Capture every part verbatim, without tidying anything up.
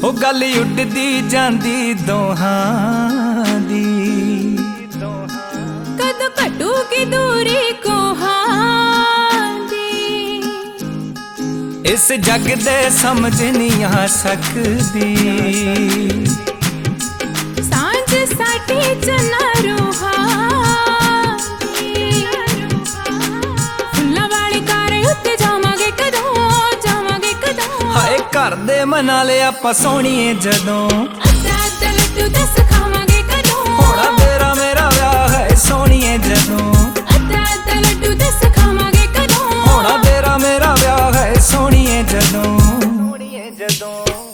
ओ गल उड्डदी जांदी दोहां दी, कद घटूगी दूरी कोहां दी। इस जग दे समझ नहीं आ सकदी, सांझ साडी जना रूहां दी। फुल्लां वाली कार उत्ते जावांगे कदों, जावांगे कदों। हाय घर दे मना ले आपां सोहणीए जदों, अद्धा अद्धा लड्डू दस खावांगे कदों। होना तेरा मेरा व्याह है सोहणीए जदों, अद्धा अद्धा लड्डू दस खावांगे कदों। होना तेरा मेरा व्याह है सोहणीए जदों, सोहणीए जदों।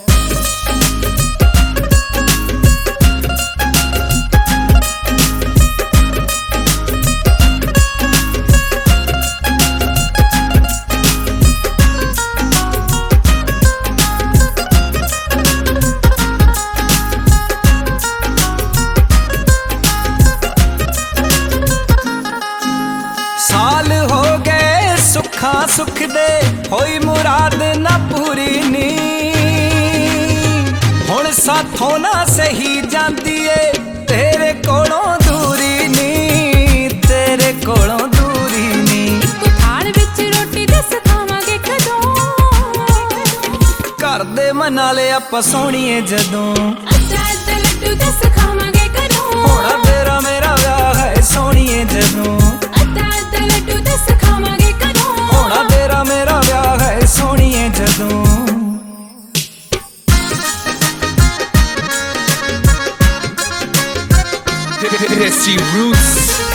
साल हो गए सुखा सुख दे, होई मुराद ना पूरी नी। हुण साथों ना सही जांदी ए तेरे कोलों दूरी नी, तेरे कोलों दूरी नी। थाल विच रोटी दस खावांगे कदों। घर दे मना ले आपां सोहणीए जदों, अद्धा अद्धा लड्डू दस खावांगे कदों। होना तेरा मेरा व्याह है सोहणीए जदों, अद्धा अद्धा लड्डू दस खावांगे कदों। होना तेरा मेरा व्याह है सोहणीए जदों। Desi Roots.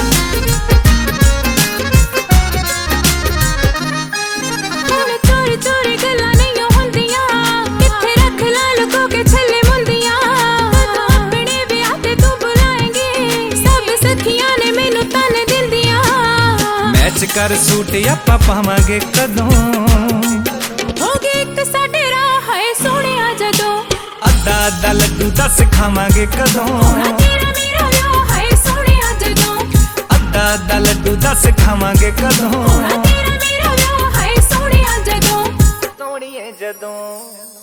ਹੁਣ ਚੋਰੀ ਚੋਰੀ ਗੱਲਾਂ ਨਹੀਂ ਹੁੰਦੀਆਂ, ਕਿੱਥੇ ਰੱਖ ਲਾ ਲੁਕੋ ਕੇ ਛੱਲੇ ਮੁੰਦੀਆਂ। ਕਦੋਂ ਆਪਣੇ ਵਿਆਹ ਤੇ ਤੂੰ ਬੁਲਾਏਂਗੀ, ਸਭ ਸਖੀਆਂ ਨੇ ਮੈਨੂੰ ਤਨ ਦਿੰਦੀਆਂ। मैच कर सूट आपां पावांगे कदों, ਹੋ ਗਏ ਇੱਕ ਸਾਡੇ ਰਾਹ ਹੈ ਸੋਹਣਿਆ ਜਦੋਂ। अद्धा अद्धा लड्डू दस खावांगे कदों, ਹੋਣਾ ਤੇਰਾ ਮੇਰਾ ਵਿਆਹ ਹੈ ਸੋਹਣਿਆ ਜਦੋਂ। अद्धा अद्धा लड्डू दस खावांगे कदों, ਹੋਣਾ ਤੇਰਾ ਮੇਰਾ ਵਿਆਹ ਹੈ ਸੋਹਣਿਆ ਜਦੋਂ। सोहणीए जदों।